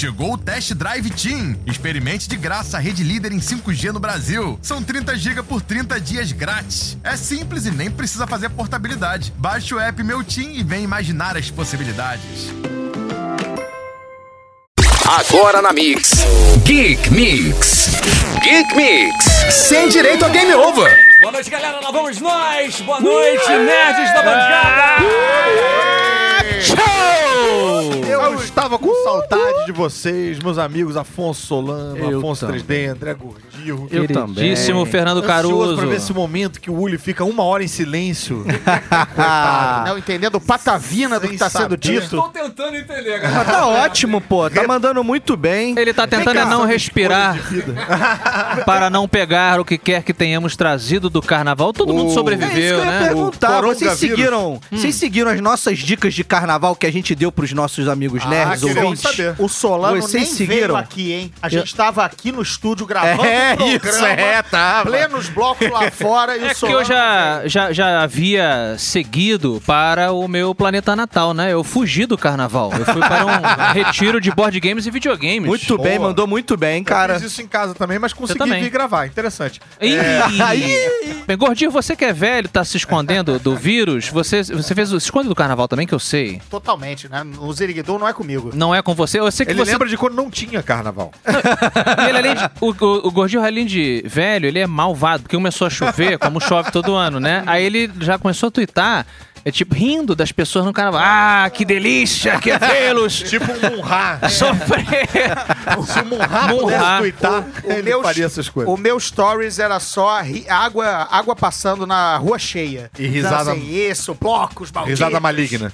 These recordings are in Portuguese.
Chegou o Test Drive Team. Experimente de graça a rede líder em 5G no Brasil. São 30 GB por 30 dias grátis. É simples e nem precisa fazer portabilidade. Baixe o app Meu Team e vem imaginar as possibilidades. Agora na Mix. Geek Mix. Geek Mix. Sem direito a Game Over. Boa noite, galera. Lá vamos nós. Boa noite, nerds da bancada. Show! Eu estava com saudade de vocês, meus amigos Afonso Solano, Afonso 3D, André Gordillo. Eu também. Queridíssimo Fernando Caruso. Pra ver esse momento que o Uli fica 1 hora em silêncio. Não entendendo patavina do que tá sendo dito. Estou tentando entender, galera. Tá ótimo, pô. Tá mandando muito bem. Ele tá tentando não respirar para não pegar o que quer que tenhamos trazido do carnaval. Todo mundo sobreviveu, É isso que eu ia né? perguntar. Vocês coronavírus. seguiram as nossas dicas de carnaval que a gente deu pros nossos amigos nerds queremos ouvintes? saber. O Solano Vocês nem seguiram? veio aqui, hein? A gente tava aqui no estúdio gravando tava. plenos blocos lá fora e É o que Solano... eu já havia seguido para o meu planeta natal, né? Eu fugi do carnaval. Eu fui para um retiro de board games e videogames. Muito bem, Boa. mandou muito bem, cara. Eu fiz isso em casa também, mas consegui também. vir gravar. Interessante. Bem, Gordinho, você que é velho, tá se escondendo do vírus, você fez se esconde do carnaval também, que eu sei. Totalmente, né? O Ziriguidou não é comigo. Não é com você? Eu sei que Ele você... lembra de quando não tinha carnaval. Ele, além de, o Gordinho, além de velho, ele é malvado, porque começou a chover, como chove todo ano, né? Aí ele já começou a tuitar, tipo, rindo das pessoas no carnaval. Ah, que delícia que é vê-los Tipo um Munhá. sofrer. Se o Munhá Munhá. pudesse tuitar, O ele meu- faria essas coisas. O meu stories era só água passando na rua cheia. E risada- Assim, isso, blocos, malditos. Risada maligna.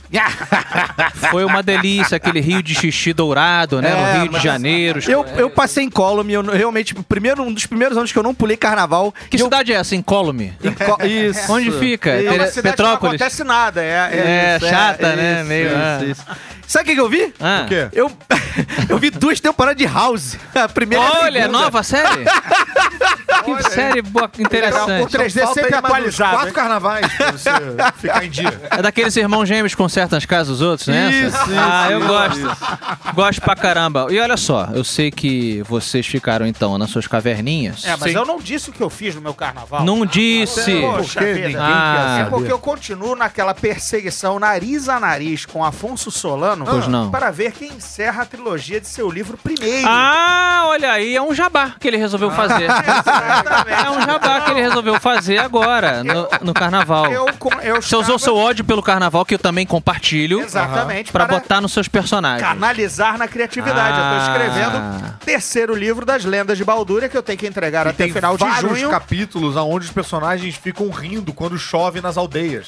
Foi uma delícia, aquele rio de xixi dourado, né? No Rio de Janeiro. Eu passei em Colômbia, eu realmente, um dos primeiros anos que eu não pulei carnaval. Que cidade é essa? Incólume? Isso. Onde fica? É uma cidade que não Petrópolis? acontece nada. É, chata, né? Meio... Isso. Sabe o que eu vi? Ah. O quê? Eu vi 2 temporadas de House. A primeira e a Olha, segunda. nova série? Que série boa, O interessante. 3D Falta sempre aí mais uns atualizado. 4 hein? carnavais pra você ficar em dia. É daqueles irmãos gêmeos que consertam as casas dos outros, né? Isso, eu gosto. Gosto pra caramba. E olha só, eu sei que vocês ficaram, então, nas suas caverninhas. É, mas eu não disse o que eu fiz no meu carnaval. Não disse. Poxa Porque vida. ninguém Ah. quer É porque saber. eu continuo naquela perseguição nariz a nariz com Afonso Solano Pois não. para ver quem encerra a trilogia de seu livro primeiro. Ah, olha aí, é um jabá que ele resolveu fazer. É um jabá que ele resolveu fazer agora, no carnaval. Você usou seu ódio pelo carnaval, que eu também compartilho, Exatamente. pra botar nos seus personagens. canalizar na criatividade. Eu tô escrevendo Ah. terceiro livro das Lendas de Baldúria, que eu tenho que entregar até Tem final de vários junho. capítulos onde os personagens ficam rindo quando chove nas aldeias.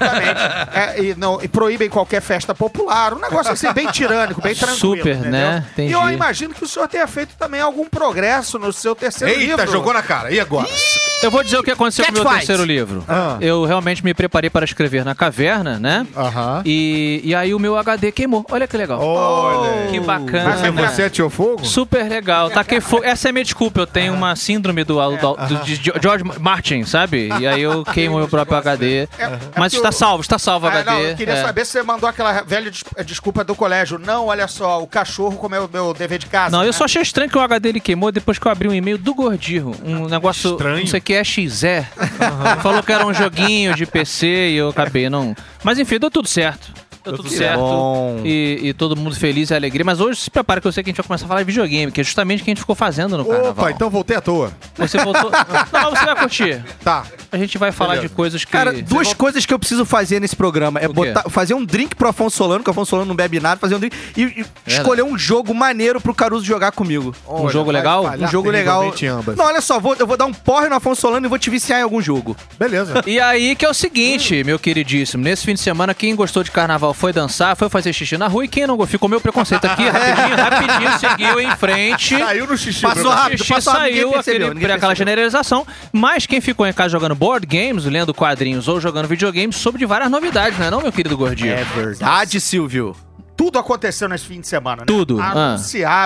Exatamente. E proíbem qualquer festa popular. Um negócio assim, bem tirânico, bem tranquilo. Super, entendeu? né? Entendi. E eu imagino que o senhor tenha feito também algum progresso no seu terceiro Eita, livro. jogou na cara. E agora? Eu vou dizer o que aconteceu com o meu Catfight. terceiro livro. Ah. Eu realmente me preparei para escrever na caverna, né? Aham. E aí o meu HD queimou. Olha que legal. Olha. Que bacana. Mas você atirou fogo? Super legal. Taquei fogo. Essa é a minha desculpa. Eu tenho uma síndrome de George Martin, sabe? E aí eu queimo meu próprio HD. Mas está salvo o HD. Não, eu queria É. saber se você mandou aquela velha desculpa do colégio. Não, olha só, o cachorro comeu o meu dever de casa. Não, né? eu só achei estranho que o HD ele queimou depois que eu abri um e-mail do Gordirro. Um negócio, Estranho. não sei o que, é XE. Falou que era um joguinho de PC e eu acabei não... Mas enfim, deu tudo certo. Deu tudo certo. bom. E todo mundo feliz e alegria. Mas hoje se prepara que eu sei que a gente vai começar a falar de videogame, que é justamente o que a gente ficou fazendo no carnaval. Opa, então voltei à toa. Você voltou... Não, mas você vai curtir. Tá. A gente vai falar Beleza. de coisas que... Cara, duas coisas que eu preciso fazer nesse programa é O quê? fazer um drink pro Afonso Solano, que o Afonso Solano não bebe nada, fazer um drink e escolher um jogo maneiro pro Caruso jogar comigo. Um jogo legal? Um jogo legal. Ambas. Não, olha só, eu vou dar um porre no Afonso Solano e vou te viciar em algum jogo. Beleza. E aí que é o seguinte, meu queridíssimo, nesse fim de semana, quem gostou de carnaval foi dançar, foi fazer xixi na rua, e quem não gostou, ficou meu preconceito aqui, rapidinho, seguiu em frente. Saiu no xixi. Passou Bruno. rápido, Xixi passou rápido, saiu, ninguém percebeu, ninguém aquela percebeu. generalização, mas quem ficou em casa jogando board games, lendo quadrinhos ou jogando videogames, soube de várias novidades, não é não, meu querido Gordinho? Verdade, Silvio. Tudo aconteceu nesse fim de semana, né? Tudo. Anunciaram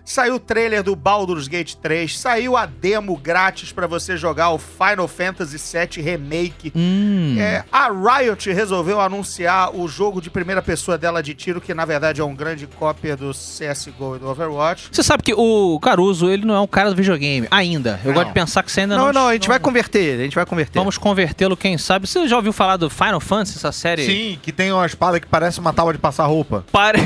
saiu o trailer do Baldur's Gate 3, saiu a demo grátis pra você jogar o Final Fantasy VII Remake. A Riot resolveu anunciar o jogo de primeira pessoa dela de tiro, que na verdade é um grande cópia do CSGO e do Overwatch. Você sabe que o Caruso, ele não é um cara do videogame, ainda. Eu gosto de pensar que você ainda não... Não, a gente vai converter, Vamos convertê-lo, quem sabe. Você já ouviu falar do Final Fantasy, essa série? Sim, que tem uma espada que parece uma tábua de passar roupa.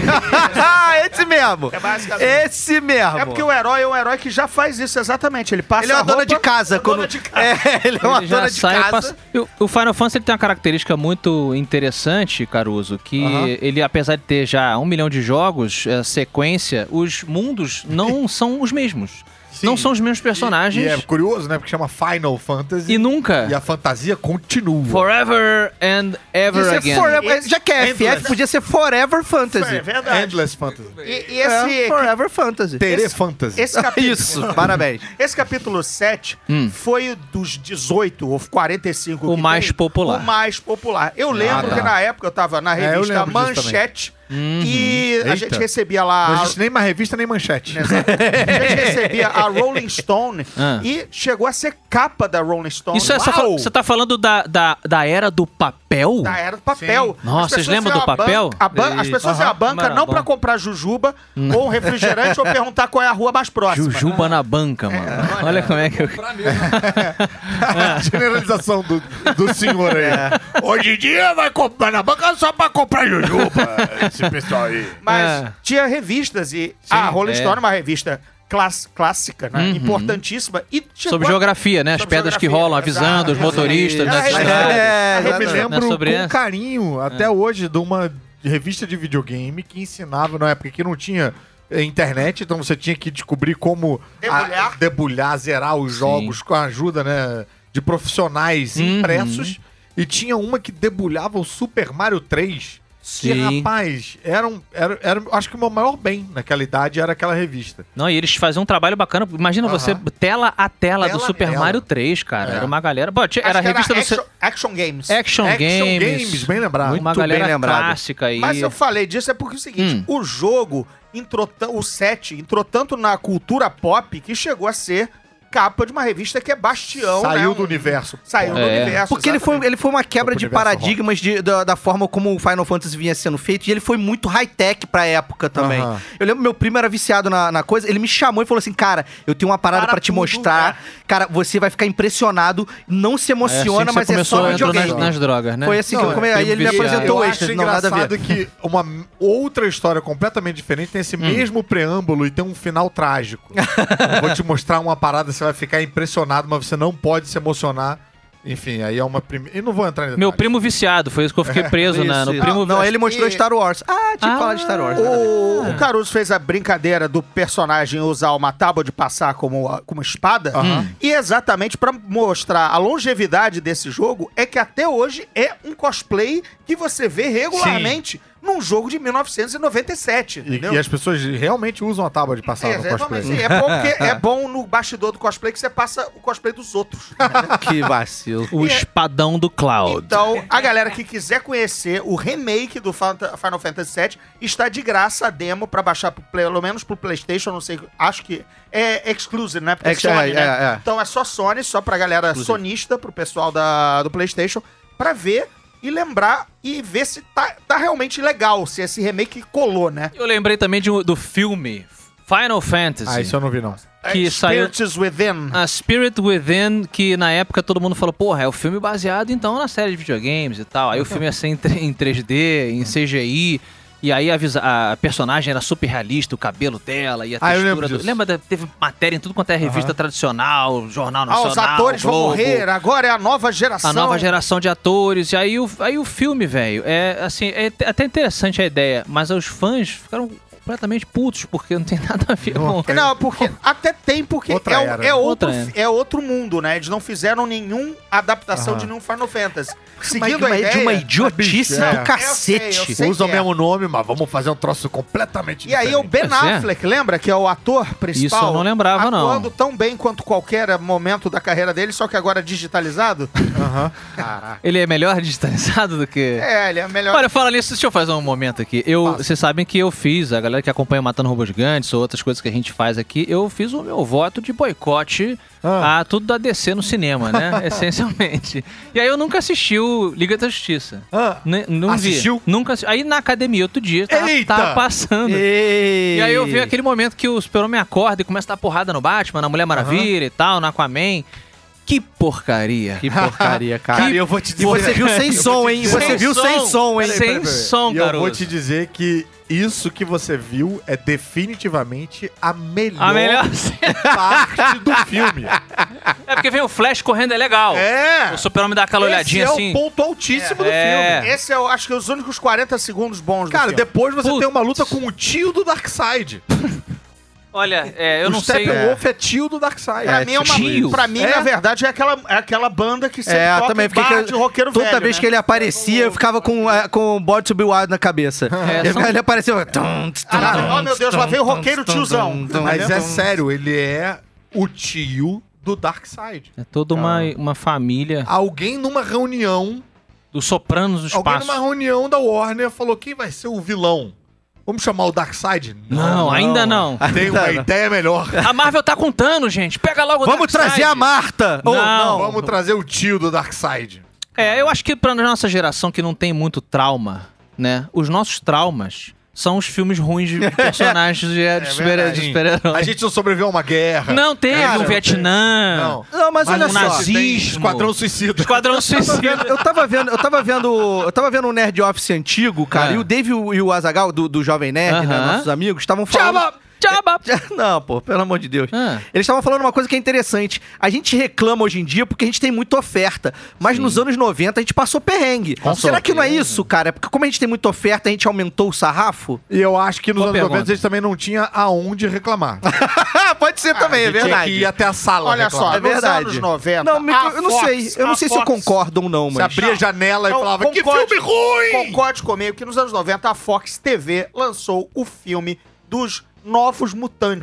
Esse mesmo! É basicamente... Esse mesmo! É porque o herói é um herói que já faz isso exatamente. Ele passa Ele é uma a roupa, dona de casa. dona de casa. Ele é uma Ele já dona de sai e casa. passa- O Final Fantasy ele tem uma característica muito interessante, Caruso, que ele, apesar de ter já 1 milhão de jogos, sequência, os mundos não são os mesmos. Sim. Não são os mesmos personagens. E é curioso, né? Porque chama Final Fantasy. E nunca. E a fantasia continua. Forever and ever Podia ser again. forever, já que é FF, Endless. podia ser Forever Fantasy. É verdade. Endless Fantasy. E esse... Forever Fantasy. Tere Fantasy. Esse capítulo... Isso, parabéns. Esse capítulo 7 foi dos 18 ou 45 O que mais tem, popular. O mais popular. Eu lembro que na época eu tava na eu revista lembro disso Manchete e a Eita. gente recebia lá... Não existe nem uma revista, nem manchete. A gente recebia a Rolling Stone Ah. e chegou a ser capa da Rolling Stone. Isso é, Uau! você tá falando da era do papel? Da era do papel. Sim. Nossa, As vocês pessoas lembram iam do à papel? as pessoas iam à banca Era não bom. pra comprar jujuba ou um refrigerante ou perguntar qual é a rua mais próxima. Jujuba na banca, mano. Olha como é que eu... A generalização do senhor aí. Hoje em dia vai comprar na banca só pra comprar jujuba. Esse pessoal aí. Mas tinha revistas e a Rolling é. Stone é uma revista clássica, né? Importantíssima. E chegou Sobre geografia, né? As Sobre pedras que geografia, rolam, avisando os exato. motoristas Era nas registrado. estradas. Eu me exatamente. lembro Não é sobre com essa? carinho, até hoje, de uma revista de videogame que ensinava, na época que não tinha internet, então você tinha que descobrir como debulhar, zerar os jogos com a ajuda, né, de profissionais impressos. E tinha uma que debulhava o Super Mario 3. Que, Sim. rapaz, era, acho que o meu maior bem naquela idade era aquela revista. Não, e eles faziam um trabalho bacana. Imagina você, tela a tela do Tela a Super tela. Mario 3, cara. É. Era uma galera... Pô, Acho era a que revista do... Action Games. Action Games. bem lembrado. Uma Muito bem galera lembrado. clássica aí. Mas eu falei disso é porque é o seguinte, o jogo o 7 entrou tanto na cultura pop que chegou a ser capa de uma revista que é bastião, Saiu né? do universo. Saiu do universo. Porque ele foi uma quebra de Universo paradigmas da forma como o Final Fantasy vinha sendo feito. E ele foi muito high-tech pra época também. Aham. Eu lembro meu primo era viciado na coisa. Ele me chamou e falou assim, cara, eu tenho uma parada Para pra te tudo, mostrar. Cara, você vai ficar impressionado. Não se emociona, mas é só entrou videogame. nas drogas, né? Foi assim que Não, eu comecei. Aí ele me viciado. apresentou Eu extras. acho Não, nada a engraçado ver. que uma outra história completamente diferente tem esse mesmo preâmbulo e tem um final trágico. Eu vou te mostrar uma parada, você vai ficar impressionado, mas você não pode se emocionar. Enfim, aí é uma primeira... E não vou entrar em detalhes. Meu primo viciado, foi isso que eu fiquei preso no Isso. primo... Não, ele mostrou E- Star Wars. Ah, tinha que falar de Star Wars. O Caruso fez a brincadeira do personagem usar uma tábua de passar como espada. E exatamente pra mostrar a longevidade desse jogo, é que até hoje é um cosplay que você vê regularmente num jogo de 1997, entendeu? E as pessoas realmente usam a tábua de passar no cosplay. Sim, é bom porque é bom no bastidor do cosplay que você passa o cosplay dos outros. Que vacilo. O espadão do Cloud. Então, a galera que quiser conhecer o remake do Final Fantasy VII está de graça a demo pra baixar pelo menos pro PlayStation, não sei, acho que é exclusive, né? Porque Sony, né? é. Então é só Sony, só pra galera sonista, pro pessoal do PlayStation, pra ver e lembrar e ver se tá realmente legal, se esse remake colou, né? Eu lembrei também do filme Final Fantasy. Ah, isso eu não vi, não. Que saiu... Spirits Within. A Spirit Within, que na época todo mundo falou, porra, é o filme baseado então na série de videogames e tal. Aí o filme ia ser em 3D, em CGI. E aí a personagem era super realista, o cabelo dela e a Ah, eu textura lembro disso. Lembra? Teve matéria em tudo quanto é revista tradicional, jornal nacional. Os atores vão Globo, morrer, agora é a nova geração. a nova geração de atores. E aí o filme, velho, é assim, é até interessante a ideia, mas os fãs ficaram completamente putos, porque não tem nada a ver com... Não, porque até tem, porque Outra era. Outra era. é outro mundo, né? Eles não fizeram nenhuma adaptação de nenhum Final Fantasy. Seguindo Mas a ideia... de uma idiotice É. do cacete. Eu sei Usa o que é. mesmo nome, mas vamos fazer um troço completamente E aí o diferente. Ben Pois é. Affleck, lembra? Que é o ator principal. Isso eu não lembrava, não. Atuando tão bem quanto qualquer momento da carreira dele, só que agora digitalizado. Ele é melhor digitalizado do que... É, ele é melhor... Olha, fala nisso, deixa eu fazer um momento aqui. Vocês sabem que eu fiz, a galera galera que acompanha Matando Robôs Gigantes ou outras coisas que a gente faz aqui, eu fiz o meu voto de boicote a tudo da DC no cinema, né? Essencialmente. E aí eu nunca assisti o Liga da Justiça. Não Assistiu? vi. Nunca assisti. Aí na academia outro dia tava passando. E aí eu vi aquele momento que o Super-Homem acorda e começa a dar porrada no Batman, na Mulher Maravilha e tal, no Aquaman. Que porcaria. Que porcaria, cara. Cara, eu vou te dizer... E você viu sem som, hein? Você viu sem som, hein? Sem som, E eu garoto. vou te dizer que isso que você viu é definitivamente a melhor parte do filme. É porque vem o Flash correndo, é legal. É! O Super-Homem dá aquela olhadinha Esse é assim. o ponto altíssimo do É. filme. Esse é, acho que, os únicos 40 segundos bons do Cara, filme. depois você Putz. tem uma luta com o tio do Darkseid. Olha, eu não sei. Steppenwolf é tio do Darkseid. Pra mim, tio. pra mim na verdade, é aquela banda que sempre toca também em fiquei bar de roqueiro toda velho, vez né? que ele aparecia, eu ficava com o Born to Be Wild na cabeça. Ele apareceu... Oh, meu Deus, lá veio o roqueiro tiozão. Mas é sério, ele é o tio do Darkseid. É toda uma família Alguém numa reunião, dos Sopranos do alguém espaço. numa reunião da Warner falou: quem vai ser o vilão? Vamos chamar o Darkseid? Não, ainda não. Tem uma ideia melhor. A Marvel tá contando, gente. Pega logo o Vamos Darkseid. trazer a Marta! Não. Vamos trazer o tio do Darkseid. Eu acho que pra nossa geração que não tem muito trauma, né? Os nossos traumas são os filmes ruins de personagens de super-heróis. A gente não sobreviveu a uma guerra. Não teve Cara, um Vietnã. Não. Não, mas olha um só. nazismo. Tem Esquadrão Suicida. Esquadrão Suicida. Eu tava vendo um Nerd Office antigo, cara, e o Dave e o Azaghal, do Jovem Nerd, né, nossos amigos, estavam falando... Tchaba! Não, pô, pelo amor de Deus. Eles estavam falando uma coisa que é interessante. A gente reclama hoje em dia porque a gente tem muita oferta. Mas nos anos 90 a gente passou perrengue. Será que não é isso, cara? É porque como a gente tem muita oferta, a gente aumentou o sarrafo? E eu acho que nos Boa anos pergunta. 90 eles também não tinham aonde reclamar. Pode ser também, é Tinha verdade. que ir até a sala Olha reclamar. só, É verdade. nos anos 90... Não, eu não sei. Eu não sei se eu concordo ou não, Você mas... abria a janela e Não, falava: que concorde- filme ruim! Concorde comigo que nos anos 90 a Fox TV lançou o filme dos Novos Mutantes.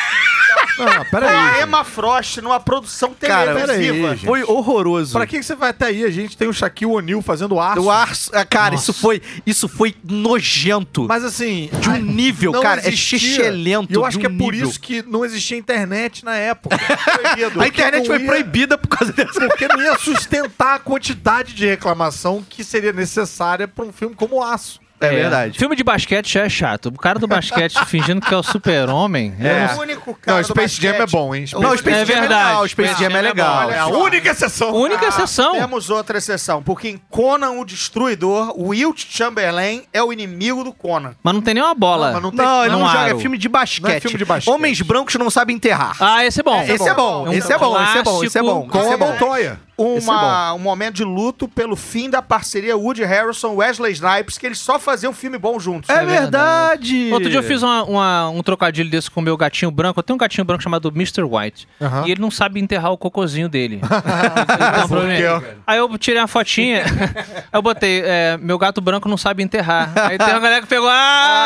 Não, Com a Emma Frost numa produção Cara, televisiva. peraí, gente. Foi horroroso. Pra que você vai até aí? A gente tem o Shaquille O'Neal fazendo aço. Do Arso, cara, isso foi nojento. Mas assim... De um nível, não cara, existia. é xixelento. E eu acho de que é um por nível. isso que não existia internet na época. Proibido. A internet Porque foi não ia- proibida por causa dessa. Porque não ia sustentar a quantidade de reclamação que seria necessária pra um filme como Aço. É verdade. Filme de basquete já é chato. O cara do basquete fingindo que é o super-homem. O único cara Não, do Space Jam é basquete. bom, hein? Não, o Space É Jam é verdade. legal. O Space Jam é legal. Olha É a só. única exceção. Única exceção. Temos outra exceção, porque em Conan o Destruidor, o Wilt Chamberlain é o inimigo do Conan. Mas não tem nenhuma bola. Não, mas não tem... Não, ele não Não joga, aro. é filme de basquete. Não é filme de basquete. Homens brancos não sabem enterrar. Ah, esse é bom. Esse é bom, esse é bom, esse é bom, esse é bom. Com esse a é bom. Montoya. Um momento de luto pelo fim da parceria Woody Harrelson Wesley Snipes, que eles só faziam filme bom juntos. É verdade. Outro dia eu fiz um trocadilho desse com o meu gatinho branco. Eu tenho um gatinho branco chamado Mr. White. E ele não sabe enterrar o cocôzinho dele. Então, problema. Aí eu tirei uma fotinha. Eu botei, meu gato branco não sabe enterrar. Aí tem uma galera que pegou,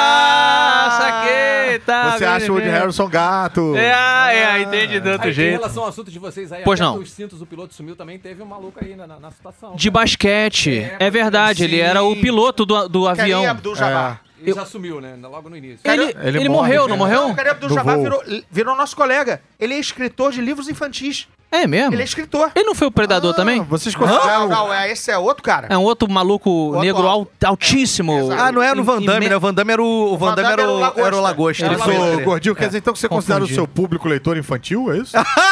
saquei, tá. Você acha o Woody Harrelson gato. Entendi de outro Em jeito. relação ao assunto de vocês aí, Pois até não. os cintos, o piloto sumiu também, teve um maluco aí na situação. De basquete. É verdade, ele era o piloto do Kareem avião. Abdul-Jabbar. Ele já sumiu, né? Logo no início. Ele morreu, não morreu? O Kareem Abdul-Jabbar Do voo. virou nosso colega. Ele é escritor de livros infantis. É mesmo? Ele é escritor. Ele não foi o Predador também? Vocês consideram... Não, esse é outro cara. É um outro maluco negro altíssimo. Exato. Ah, não é no Van Damme, né? O Van Damme era o Van Damme era o era o Lagosta. Ele Mas, foi- ô, Gordinho, quer dizer então que você considera o Confundi. seu público leitor infantil, é isso?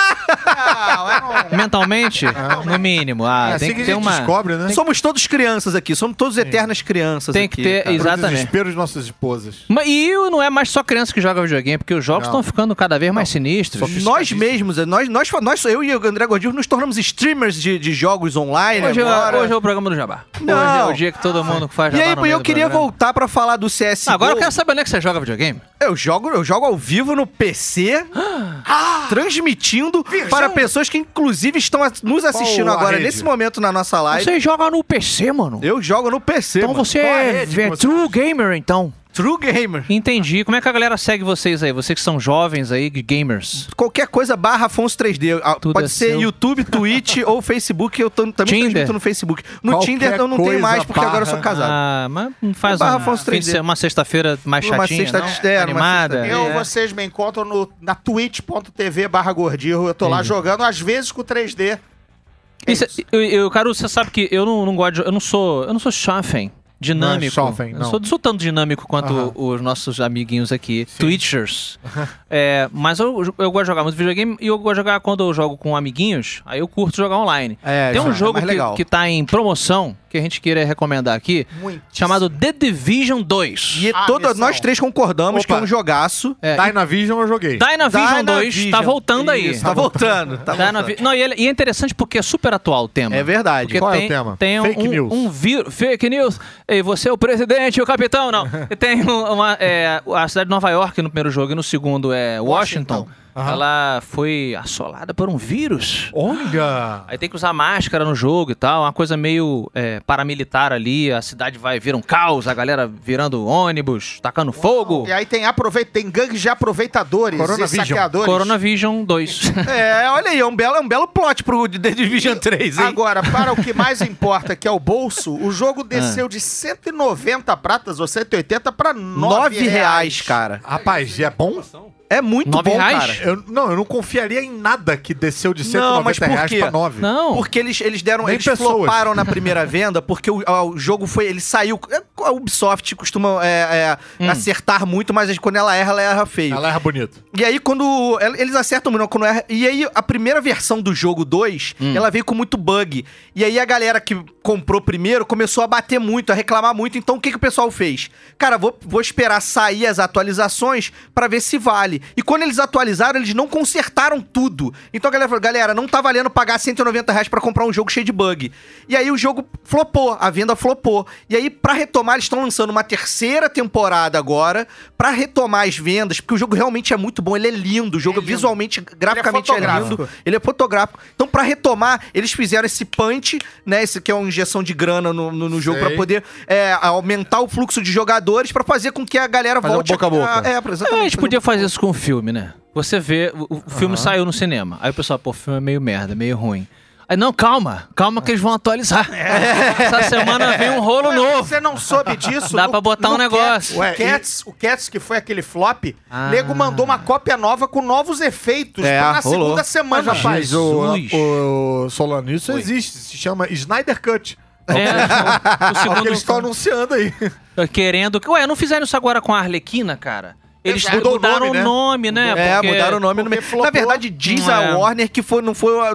Mentalmente, no mínimo. É Tem assim que que a ter gente uma. descobre, né? Somos todos crianças aqui, somos todos eternas crianças Tem aqui, que ter, cara. Pro exatamente. desespero de nossas esposas. E não é mais só criança que joga videogame, porque os jogos estão ficando cada vez mais sinistros. Nós mesmos, eu e o André Gordillo nos tornamos streamers de jogos online Hoje agora. é o programa do Jabá. Não. Hoje é o dia que todo mundo faz E Jabá aí, no meio eu do queria programa. voltar pra falar do CSGO. Agora eu quero saber onde é que você joga videogame. Eu jogo ao vivo no PC, transmitindo para pessoas que inclusive estão nos assistindo Qual a agora, rede? nesse momento na nossa live. Você joga no PC, mano. Eu jogo no PC, Então mano. você Qual a é rede que você true gamer, então. True gamer. Entendi. Como é que a galera segue vocês aí? Vocês que são jovens aí, gamers. Qualquer coisa /Afonso 3D. Tudo Pode é ser seu. YouTube, Twitch ou Facebook. Eu também transmito no Facebook. No Qualquer Tinder eu não tenho coisa mais, porque agora eu sou casado. Ah, mas não faz Barra Afonso fim de 3D. semana, uma sexta-feira mais Uma chatinha, sexta não? externa, uma Animada. sexta- Vocês me encontram na twitch.tv/gordinho. Eu tô lá jogando, às vezes com 3D. Cara, você sabe que eu não gosto eu não sou jovem. Dinâmico. Não é jovem, Eu não. sou tanto dinâmico quanto os nossos amiguinhos aqui, Twitchers. Mas eu gosto de jogar muito videogame e eu gosto de jogar quando eu jogo com amiguinhos, aí eu curto jogar online. Tem um jogo que tá em promoção, que a gente queria recomendar aqui, chamado The Division 2. E nós três concordamos que é um jogaço. Dynavision eu joguei. Dynavision 2 tá voltando aí. Isso, tá voltando. Não, e é interessante porque é super atual o tema. É verdade. Porque Qual é tem, o tema? tem Fake news. Fake news. E você é o presidente e o capitão, não. Tem a cidade de Nova York no primeiro jogo e no segundo é Washington. Ela foi assolada por um vírus. Olha! Aí tem que usar máscara no jogo e tal. Uma coisa meio paramilitar ali. A cidade vai vir um caos, a galera virando ônibus, tacando fogo. E aí tem gangues de aproveitadores e saqueadores. Coronavision 2. Olha aí, é um belo plot pro The Division 3, hein? Agora, para o que mais importa, que é o bolso, o jogo desceu de 190 pratas ou 180 para R$9, cara. Rapaz, é bom? É muito bom, R$9? cara. Eu não confiaria em nada que desceu de 190 mas por reais quê? pra 9. Não. Porque eles Nem pessoas. floparam na primeira venda, porque o jogo ele saiu... A Ubisoft costuma acertar muito, mas quando ela erra feio. Ela erra bonito. E aí, quando... Eles acertam muito, quando erra... E aí, a primeira versão do jogo 2, ela veio com muito bug. E aí, a galera que comprou primeiro começou a bater muito, a reclamar muito. Então, o que o pessoal fez? Cara, vou esperar sair as atualizações pra ver se vale. E quando eles atualizaram, eles não consertaram tudo. Então, a galera falou, galera, não tá valendo pagar R$190 pra comprar um jogo cheio de bug. E aí, o jogo flopou, a venda flopou. E aí, pra retomar, eles estão lançando uma terceira temporada agora, pra retomar as vendas, porque o jogo realmente é muito bom, ele é lindo, o jogo visualmente, graficamente é lindo, ele é fotográfico. Então, pra retomar, eles fizeram esse punch, né, esse que é uma injeção de grana no jogo, pra poder aumentar o fluxo de jogadores, pra fazer com que a galera volte boca a boca. A gente podia fazer isso com o filme, né? Você vê, o filme saiu no cinema, aí o pessoal, pô, o filme é meio merda, meio ruim. Aí, não, calma que eles vão atualizar. Essa semana vem um rolo novo. Você não soube disso? Dá pra botar um negócio. O Cats, que foi aquele flop, nego mandou uma cópia nova com novos efeitos na segunda semana. Mas, rapaz, Jesus. o Solano, isso existe. Se chama Snyder Cut. O É o que segundo eles estão anunciando aí. querendo... Ué, não fizeram isso agora com a Arlequina, cara? Eles Mudou mudaram o nome, né? Mudaram o nome. Na verdade, diz a Warner que não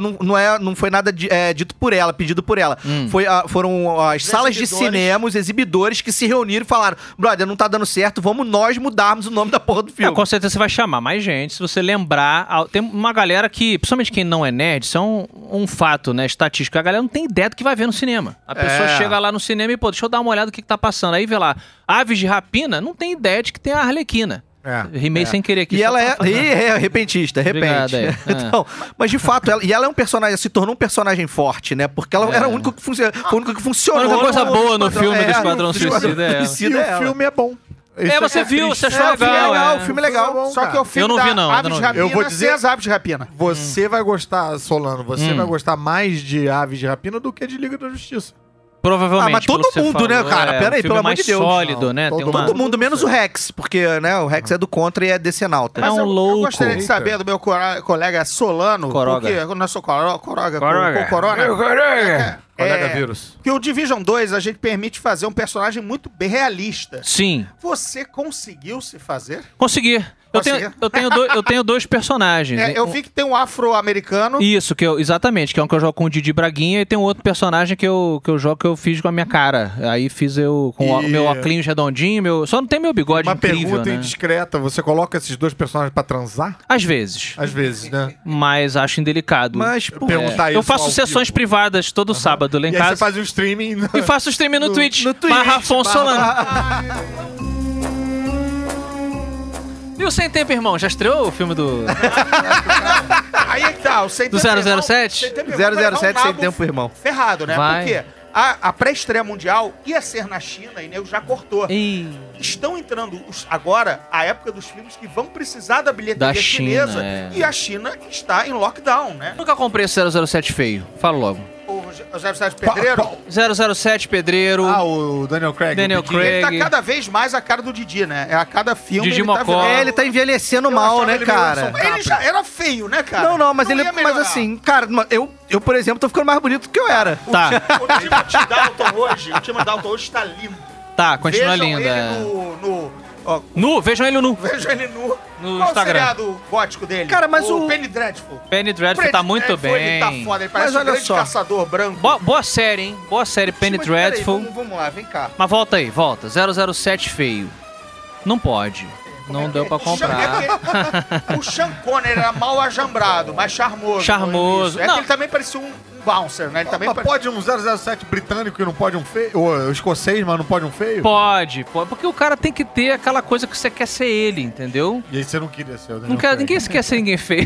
foi nada dito por ela, pedido por ela. Foram as salas de cinema, os exibidores que se reuniram e falaram, brother, não tá dando certo, vamos nós mudarmos o nome da porra do filme. Com certeza você vai chamar mais gente. Se você lembrar, tem uma galera que, principalmente quem não é nerd, isso é um fato, né, estatístico. A galera não tem ideia do que vai ver no cinema. A pessoa chega lá no cinema e, pô, deixa eu dar uma olhada no que tá passando. Aí vê lá, Aves de Rapina, não tem ideia de que tem a Arlequina. Rimei sem querer aqui. E ela é repentista, Obrigado, Então, mas de fato, ela é um personagem, se tornou um personagem forte, né? Porque ela era o único que funcionou. A única coisa boa no filme do Esquadrão Suicida é ela. E o filme é bom. Você viu, você achou legal. O filme é legal. Só que o filme eu não vi, não. Aves de Rapina, eu vou dizer as Aves de Rapina. Você vai gostar, Solano, você vai gostar mais de Aves de Rapina do que de Liga da Justiça. Provavelmente. Mas todo mundo, né, cara? Pera aí, pelo amor de Deus. Sólido, né? Todo mundo, menos o Rex, porque, né, o Rex é do Contra e é decenalta. É um louco. Eu gostaria de saber do meu colega Solano, Coroga. porque eu não sou Coroga. Colega vírus. Que o Division 2 a gente permite fazer um personagem muito bem realista. Sim. Você conseguiu se fazer? Consegui. Eu tenho dois personagens. Eu vi que tem um afro-americano. Isso, exatamente, que é um que eu jogo com o Didi Braguinha, e tem um outro personagem que eu jogo que eu fiz com a minha cara. Aí fiz eu com o meu óculos redondinho, só não tem meu bigode incrível, Uma pergunta né? indiscreta, você coloca esses dois personagens pra transar? Às vezes. Às vezes, né? Mas acho indelicado. Mas, perguntar eu isso faço ao sessões vivo. privadas todo sábado lá em E aí casa. você faz um streaming... E faço streaming no Twitch. Barra Afonso Solano. E o Sem Tempo, irmão? Já estreou o filme do... Aí é que tá, o Sem Do Tempo, 007? Irmão, 007 Sem Tempo, irmão. Ferrado, né? Vai. Por quê? A pré-estreia mundial ia ser na China e nego já cortou. Estão entrando agora a época dos filmes que vão precisar da bilheteria Da chinesa. China, E a China está em lockdown, né? Nunca comprei esse 007 feio. Fala logo. O 07 Pedreiro, 007 Pedreiro. O Daniel Craig. Daniel Craig. ele tá cada vez mais a cara do Didi, né? A cada filme Didi ele tá Mocó. virando- Ele tá envelhecendo mal, né, cara? Ele já era feio, né, cara? Não, mas ele. ia Mas melhorar. assim, cara, eu, por exemplo, tô ficando mais bonito do que eu era. Tá, O Timothy Dalton hoje está lindo. tá, continua Vejam linda. ele ó, Vejam ele nu. vejam ele no No Qual Instagram. o seriado gótico dele? Cara, mas o- Penny Dreadful. Penny Dreadful tá muito Dreadful, bem. Ele tá foda, ele parece Mas um olha grande só. caçador branco. Boa série, hein? Boa série, Penny Mas peraí, Dreadful. vamos lá, vem cá. Mas volta aí, volta. 007 feio. Não pode. Não deu pra comprar. O Sean Connery era mal ajambrado, mas charmoso. Charmoso. no início. É Não. que ele também parecia um bouncer, né? Ele também Mas pode um 007 britânico e não pode um feio? Ou escocês, mas não pode um feio? Pode. Porque o cara tem que ter aquela coisa que você quer ser ele, entendeu? E aí você não queria ser o Daniel Não quer, Craig. ninguém quer ser ninguém feio.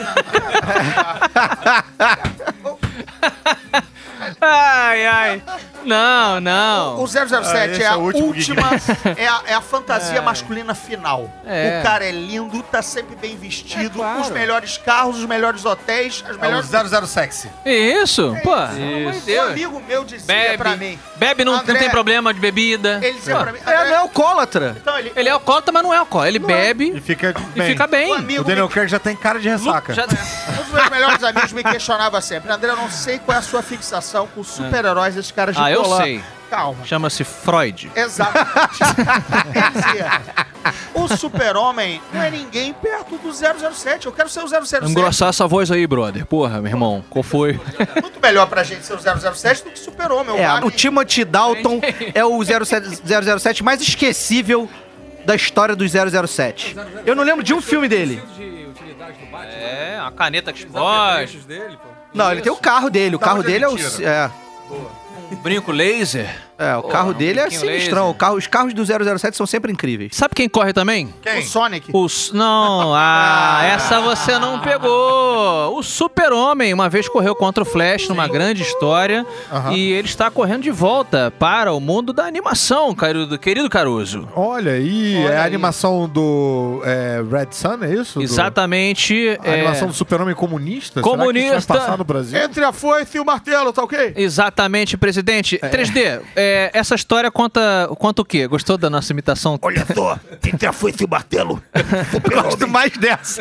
Ai, ai. Não, não. O 007 esse é é a o último última, é a fantasia masculina final. É. O cara é lindo, tá sempre bem vestido, É claro. os melhores carros, os melhores hotéis, as É o melhores... 00 sexy. Isso, pô. Pelo amor de Um Deus. amigo meu dizia pra mim... Bebe, não André, tem problema de bebida. Ele dizia Pô, pra mim... É, não é alcoólatra. Então Ele é alcoólatra, mas não é alcoólatra. Ele bebe E fica e bem. fica bem. Um amigo O Daniel Craig já tem cara de ressaca. Já- Um dos meus melhores amigos me questionava sempre. André, eu não sei qual é a sua fixação com super-heróis desses caras de Ah, eu colar. sei. Calma. Chama-se Freud. Exatamente. Ele dizia, o super-homem não é ninguém perto do 007. Eu quero ser o 007. Engrossar essa voz aí, brother. Porra, meu irmão. Qual foi? Muito melhor pra gente ser o 007 do que super-homem. O Timothy Dalton é o 007 mais esquecível da história dos 007. Eu não lembro de um filme dele. De utilidade do Batman. É, uma caneta que Os explode. apetrechos dele, pô. Não, ele tem o carro dele. O Da carro onde dele é ele o. tira? Um brinco laser. O carro dele é brinquinho sinistrão. laser. Os carros do 007 são sempre incríveis. Sabe quem corre também? O Sonic. Não, essa você não pegou. O Super-Homem uma vez correu contra o Flash numa grande história e ele está correndo de volta para o mundo da animação, querido Caruso. Olha aí, é a animação do Red Sun, é isso? Exatamente. A animação do super-homem comunista? Comunista. Será que isso vai passar no Brasil? Entre a foice e o martelo, tá ok? Exatamente, presidente. 3D, essa história conta o quê? Gostou da nossa imitação? Olha só, entre a foice e o martelo. Gosto mais dessa.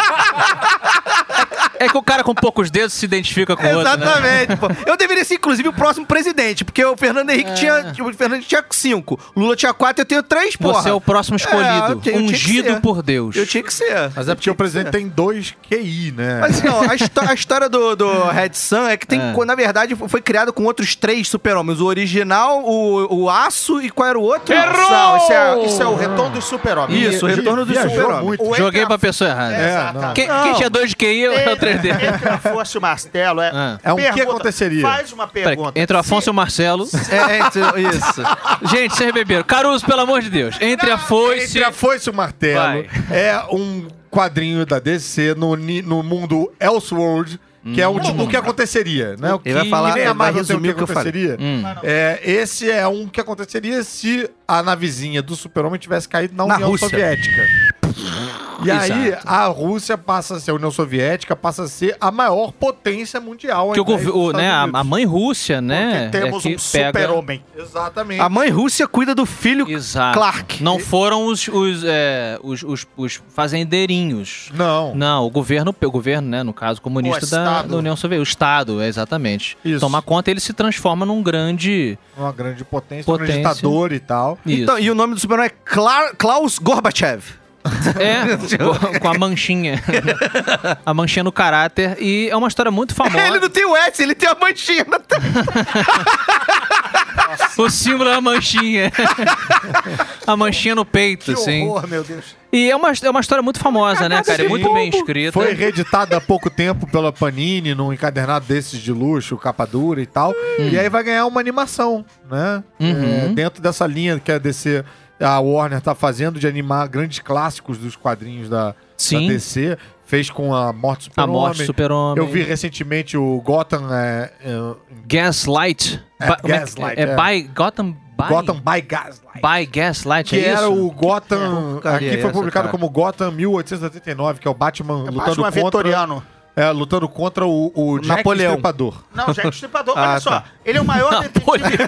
É que o cara com poucos dedos se identifica com o outro, né? Exatamente, pô. Eu deveria ser, inclusive, o próximo presidente, porque o Fernando Henrique tinha 5, Lula tinha 4, eu tenho 3, porra. Você é o próximo escolhido, eu tinha que ungido ser. por Deus. Eu tinha que ser. Mas é porque o presidente tem 2 QI, né? Mas não, a história do Red Sun é que tem, na verdade, foi criado com outros 3 super-homens. O original, o Aço e qual era o outro? Não, isso é o retorno do super-homem. Isso, o retorno do Viajou super-homem. muito. O Joguei Entre pra a- pessoa errada. Exatamente. Quem tinha 2 de QI é o 3D. Entre a foice e o martelo, É um que aconteceria? Faz uma Peraí, pergunta. entre o Afonso e o Marcelo. Isso. Gente, vocês beberam. Caruso, pelo amor de Deus. Entre a foice. Entre a foice e o martelo Vai. é um quadrinho da DC no mundo Elseworld, que é o que aconteceria, né? O que Ele vai falar- nem ele a vai Marvel tem o que resumir o que eu falei. aconteceria. Esse é um que aconteceria se a navezinha do Super-Homem tivesse caído na Na União Rússia. Soviética. E aí, Exato. a Rússia passa a ser a União Soviética, passa a ser a maior potência mundial. Que ao invés dos né, Estados a Unidos. mãe Rússia, né? Porque temos é que um super-homem. Exatamente. A mãe Rússia cuida do filho Exato. Clark. Não foram os fazendeirinhos. Não. Não, o governo, né, no caso comunista O da Estado. União Soviética. O Estado, exatamente. Isso. Toma conta, ele se transforma num grande. Uma grande potência, um Potência. ditador e tal. Então, e o nome do super-homem é Klaus Gorbachev. Com a manchinha. A manchinha no caráter. E é uma história muito famosa. Ele não tem o S, ele tem a manchinha na O símbolo é a manchinha. A manchinha no peito, assim. meu Deus. E é uma história muito famosa, né, cara? É muito bem escrita. Foi reeditado há pouco tempo pela Panini, num encadernado desses de luxo, capa dura e tal. E aí vai ganhar uma animação, né? Dentro dessa linha que a DC a Warner tá fazendo de animar grandes clássicos dos quadrinhos da DC. Fez com a Morte do Super-Homem. A Morte do Super-Homem. Eu vi recentemente o Gotham... Gaslight. Gotham by Gaslight. By Gaslight, que era o Gotham... aqui foi publicado como Gotham 1889, que é o Batman lutando contra... Vitoriano. Lutando contra o Jack Napoleão. Estripador. Não, Jack Estripador, olha só. Ele é o maior detetive...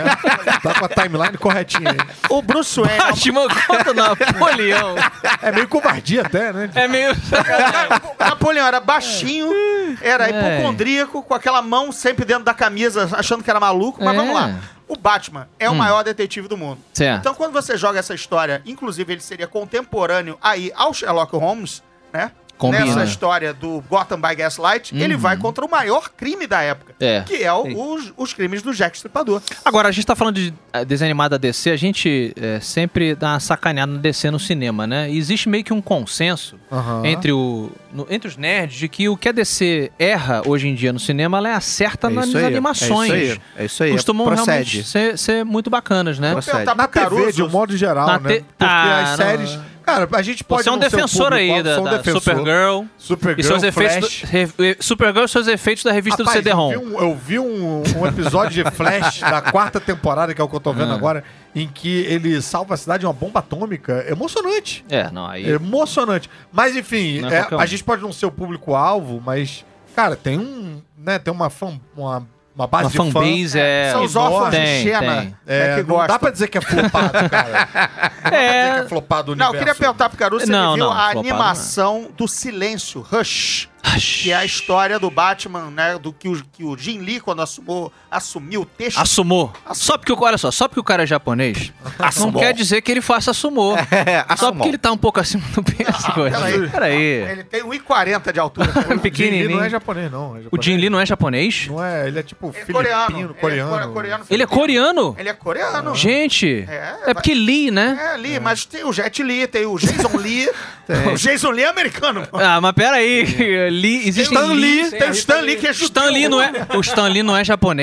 Tá com a timeline corretinha aí. O Bruce Wayne... Batman contra Napoleão. É meio covardia até, né? É meio... Napoleão era baixinho, era hipocondríaco, com aquela mão sempre dentro da camisa, achando que era maluco, mas vamos lá. O Batman é o maior detetive do mundo. Certo. Então, quando você joga essa história, inclusive ele seria contemporâneo aí ao Sherlock Holmes, né? Combina. Nessa história do Gotham by Gaslight, ele vai contra o maior crime da época, que é os crimes do Jack Estripador. Agora, a gente tá falando de desenho animado da DC, a gente sempre dá uma sacaneada no DC no cinema, né? E existe meio que um consenso entre os nerds de que o que a DC erra hoje em dia no cinema, ela acerta nas animações. É isso aí. Costumam realmente ser muito bacanas, né? Na TV, de um modo geral, né? Porque as séries... Cara, a gente pode... Você é um defensor aí da Supergirl. E seus efeitos... Supergirl e seus efeitos da revista do CD-ROM. Eu vi um episódio de Flash da 4ª temporada, que é o que eu tô vendo agora, em que ele salva a cidade de uma bomba atômica. Emocionante. Aí... Emocionante. Mas, enfim, a gente pode não ser o público-alvo, mas, cara, tem uma base de fanbase são os órfãos de Xena que não dá pra dizer que é flopado, cara. Não dá pra dizer que é flopado o universo. Não, eu queria perguntar pro Caruso se ele viu a animação do Silêncio, Hush, que é a história do Batman, né, do que o Jim Lee, quando assumiu o texto... Assumou. Só porque o cara é japonês, não quer dizer que ele faça sumô. Só porque ele tá um pouco acima do peso. Peraí. Ele tem 1,40 de altura. O Jim Lee não é japonês, não. O Jim Lee não é japonês? Não é, ele é tipo filipino, coreano. Ele é coreano? Ele é coreano. Gente, é porque Lee, né? Lee, mas tem o Jet Li, tem o Jason Lee. O Jason Lee é americano. Mas peraí. Lee, existe Stan Lee, tem o Stan Lee que é Stan Lee não é. O Stan Lee não é japonês.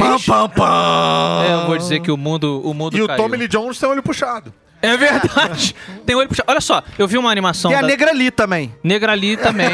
Eu vou dizer que o mundo E o caiu. Tommy Lee Jones tem olho puxado. É verdade. Tem olho puxado. Olha só, eu vi uma animação. Tem a Negra Lee também. Negra Lee também.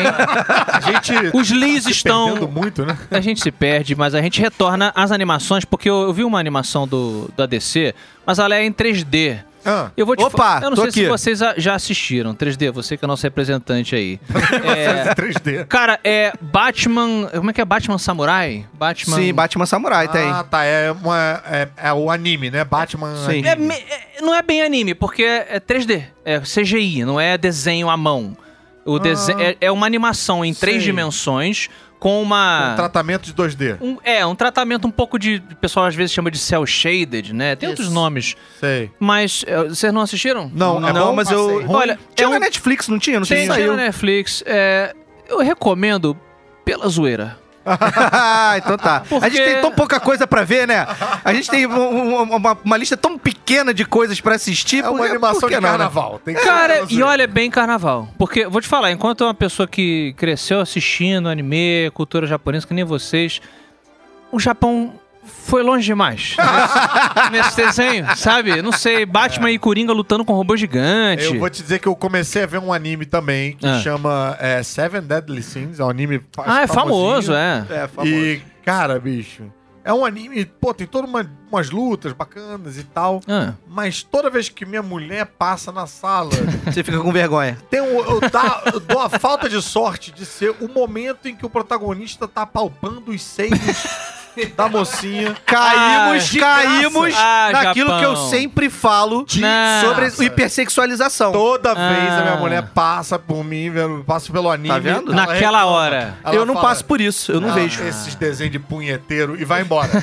Os Lees estão. Perdendo muito, né? A gente se perde, mas a gente retorna às animações, porque eu vi uma animação da DC, mas ela é em 3D. Eu vou te falar. Eu não sei se vocês já assistiram 3D, você que é o nosso representante aí. 3D. Cara, é Batman. Como é que é? Batman Samurai? Sim, Batman Samurai tem. Tá. É o anime, né? Batman. Sim. Não é bem anime, porque é 3D. É CGI, não é desenho à mão. O desenho é uma animação em 3 dimensões. Com um tratamento de 2D. Um tratamento um pouco de... O pessoal às vezes chama de cel shaded, né? Tem outros nomes. Sei. Mas vocês não assistiram? Não, mas eu... Olha, tinha na Netflix, não tinha? Não sei se saiu. Tinha na Netflix. Eu recomendo pela zoeira. Então tá. A gente tem tão pouca coisa pra ver, né? A gente tem uma lista tão pequena de coisas pra assistir. É uma animação de carnaval. Tem que cara, e olha, bem carnaval. Porque, vou te falar, enquanto uma pessoa que cresceu assistindo anime, cultura japonesa, que nem vocês, o Japão foi longe demais nesse desenho, sabe? Não sei, Batman e Coringa lutando com um robô gigante. Eu vou te dizer que eu comecei a ver um anime também que chama Seven Deadly Sins. É um anime é famoso, É famoso. E, cara, bicho, é um anime, tem todas umas lutas bacanas e tal. Mas toda vez que minha mulher passa na sala... Você fica com vergonha. Eu dou a falta de sorte de ser o momento em que o protagonista tá palpando os seios da mocinha. Caímos naquilo Japão. Que eu sempre falo sobre hipersexualização. Toda vez a minha mulher passa por mim, passa pelo anime. Tá vendo? Naquela hora. Eu não passo por isso, eu não vejo. Esses desenhos de punheteiro e vai embora.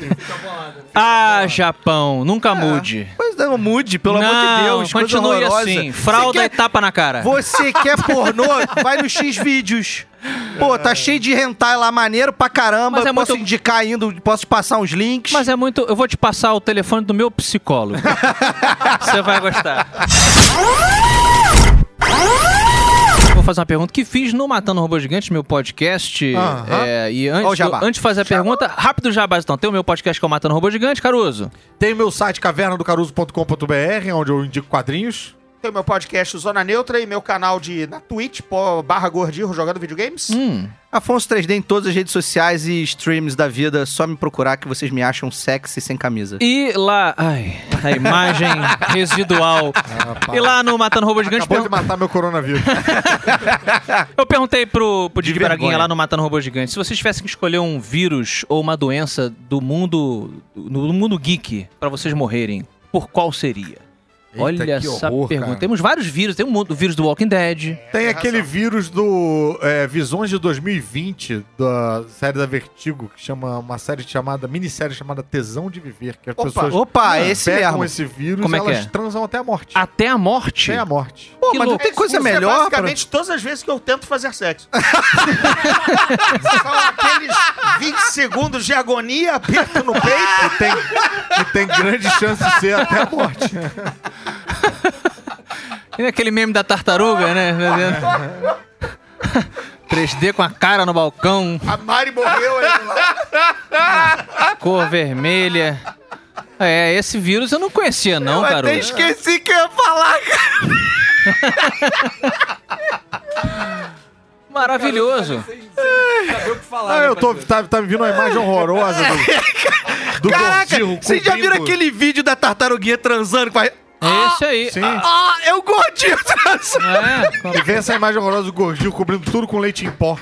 Japão, nunca mude. Pois não, mude, pelo amor de Deus. Continue assim. Fralda e tapa na cara. Você quer pornô? Vai no X-Vídeos. Tá cheio de hentai lá, maneiro pra caramba. Mas posso indicar ainda, posso te passar uns links. Mas é muito... Eu vou te passar o telefone do meu psicólogo. Você vai gostar. Vou fazer uma pergunta que fiz no Matando Robô Gigante, meu podcast. E antes de fazer a pergunta, rápido jabá, então. Tem o meu podcast que é o Matando Robô Gigante, Caruso. Tem o meu site cavernadocaruso.com.br, onde eu indico quadrinhos. Tem o meu podcast Zona Neutra e meu canal na Twitch, /Gordinho, jogando videogames. Afonso 3D em todas as redes sociais e streams da vida. Só me procurar que vocês me acham sexy sem camisa. E lá... a imagem residual. E lá no Matando Robô Gigante... Acabou de matar meu coronavírus. Eu perguntei pro Didi Braguinha lá no Matando Robô Gigante, se vocês tivessem que escolher um vírus ou uma doença do mundo geek pra vocês morrerem, por qual seria? Olha essa pergunta. Cara. Temos vários vírus. Tem o vírus do Walking Dead. Tem aquele vírus do Visões de 2020, da série da Vertigo, que chama minissérie chamada Tesão de Viver. Que as pessoas esse pegam mesmo. esse vírus e elas transam até a morte. Até a morte? Até a morte. Pô, mas não tem coisa melhor? Basicamente todas as vezes que eu tento fazer sexo. São aqueles 20 segundos de agonia, aperto no peito. E tem grande chance de ser até a morte. E aquele meme da tartaruga, né? 3D com a cara no balcão. A Mari morreu aí lá. Cor vermelha. Esse vírus eu não conhecia não, garoto. Eu até esqueci que eu ia falar, cara. Maravilhoso. Saber o que falar. Tá me vindo uma imagem horrorosa do Caraca, gordinho. vocês já viram aquele vídeo da tartaruguinha transando com a... Esse aí. Sim. É o gordinho transando. E vem essa imagem horrorosa do gordinho cobrindo tudo com leite em pó.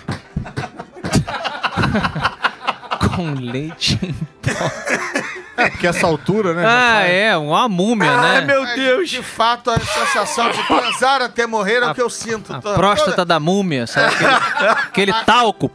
Com leite em pó. Porque essa altura, né? Uma múmia, né? Ai, meu Deus. De fato, a sensação de transar até morrer é o que eu sinto. A próstata da múmia, sabe? Aquele talco.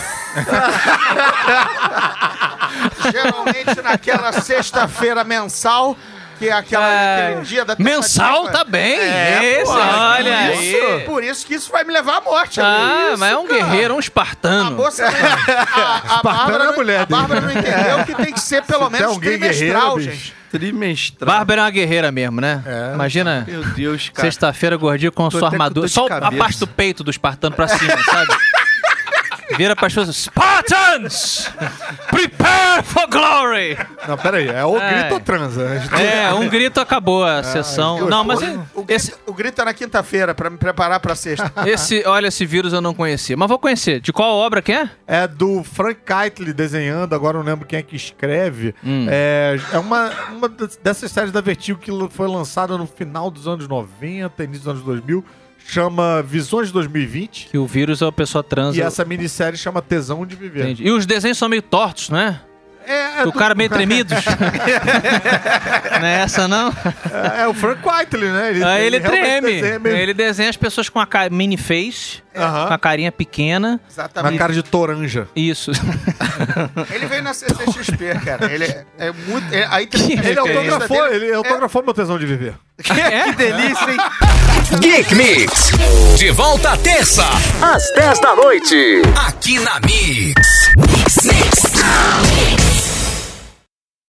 Geralmente naquela sexta-feira mensal, que é aquele dia da mensal tá bem. Olha aí. Por isso que isso vai me levar à morte. Mas é um guerreiro, um espartano. A moça, a Bárbara não entendeu que tem que ser pelo menos trimestral, gente. Trimestral. Bárbara é uma guerreira mesmo, né? Imagina. Meu Deus, cara. Sexta-feira, gordinho com sua armadura. Só a parte do peito do espartano pra cima, sabe? Vira para as pessoas, Spartans! Prepare for glory! Não, peraí, é o grito ou transa? Um grito acabou a sessão. Não, mas o grito é na quinta-feira, pra me preparar pra sexta. Esse vírus eu não conhecia, mas vou conhecer. De qual obra que é? É do Frank Keitel desenhando, agora eu não lembro quem é que escreve. É uma dessas séries da Vertigo que foi lançada no final dos anos 90, início dos anos 2000. Chama Visões de 2020. Que o vírus é a pessoa transa. E essa minissérie chama Tesão de Viver. Entendi. E os desenhos são meio tortos, não é? O cara meio tremidos. Não é essa, não? É o Frank Whiteley, né? Ele treme. Ele desenha as pessoas com a mini face, com a carinha pequena. Exatamente. Uma cara de toranja. Isso. Ele veio na CCXP, cara. Ele é muito... Ele autografou meu Tesão de Viver. Que delícia, hein? Geek Mix. De volta à terça, às 10 da noite. Aqui na Mix. Mix.